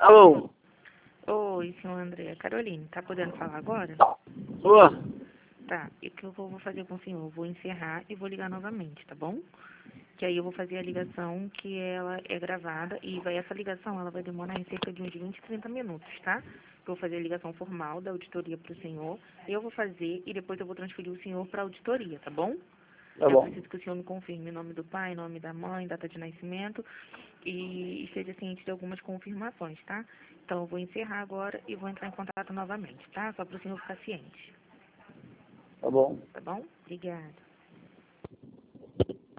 Alô? Oi, senhor André. Caroline, tá podendo falar agora? Ô, Tá. E o que eu vou fazer com o senhor? Eu vou encerrar e vou ligar novamente, tá bom? Que aí eu vou fazer a ligação que ela é gravada e essa ligação ela vai demorar em cerca de uns 20, 30 minutos, tá? Eu vou fazer a ligação formal da auditoria pro senhor. Eu vou fazer e depois eu vou transferir o senhor pra auditoria, tá bom? tá Eu bom. preciso que o senhor me confirme nome do pai, nome da mãe, data de nascimento e esteja ciente de algumas confirmações, tá? Então, eu vou encerrar agora e vou entrar em contato novamente, tá? Só para o senhor ficar ciente, Tá bom. tá bom? Obrigada.